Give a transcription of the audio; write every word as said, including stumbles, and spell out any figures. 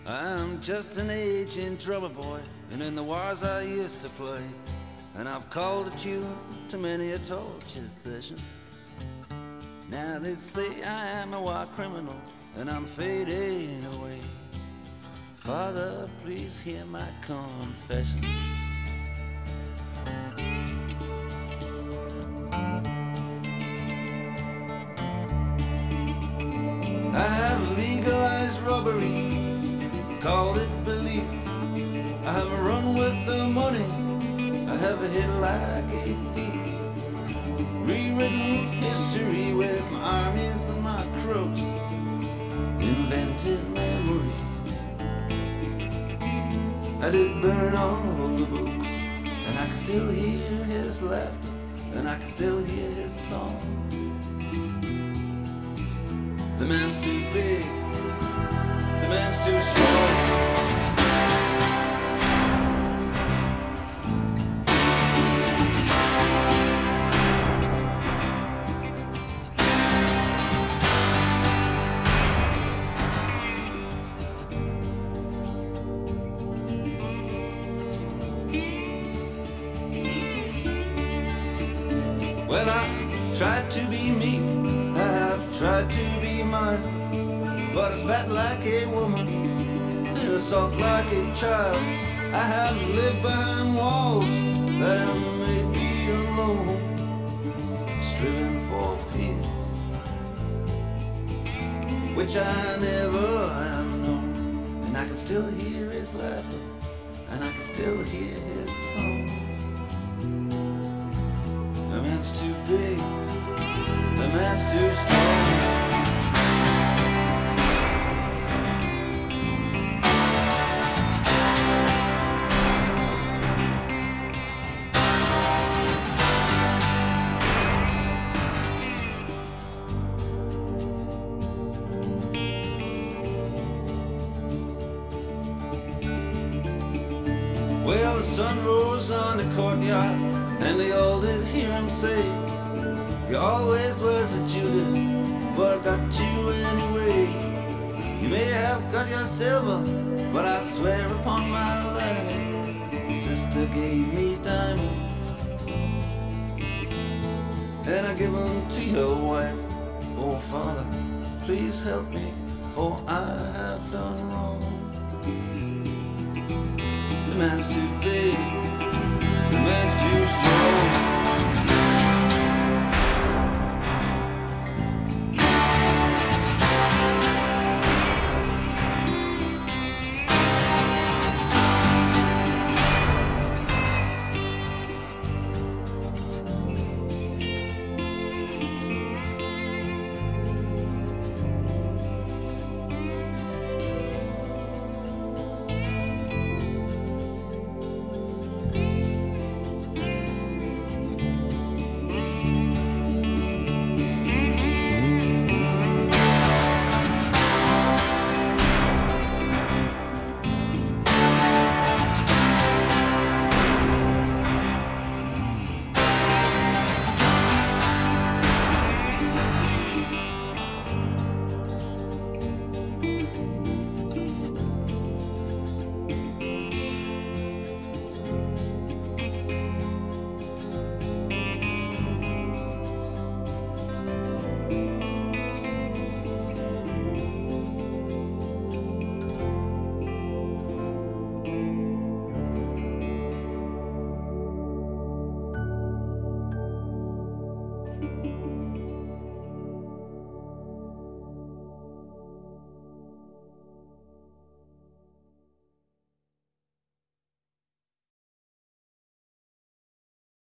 I'm just an aging drummer boy, and in the wars I used to play, and I've called a tune to many a torture session. Now they say I am a war criminal, and I'm fading away. Father, please hear my confession. I have legalized robbery, called it belief. I have run with the money, I have hit like a thief. Rewritten history with my armies and my crooks, invented memories. I did burn all the books, and I can still hear his laughter, and I can still hear his song. The man's too big, the man's too strong. Well, I tried to be meek, I have tried to be mild, but I spat like a woman and I sulked like a child. I have lived behind walls that have made me alone, striven for peace, which I never have known. And I can still hear his laughter, and I can still hear his song. The man's too big, the man's too strong. Well, the sun rose on the courtyard, and they all did hear him say, you always was a Judas, but I got you anyway. You may have got your silver, but I swear upon my life, your sister gave me diamonds, and I give them to your wife. Oh, Father, please help me, for I have done wrong. The man's too big, the man's too strong.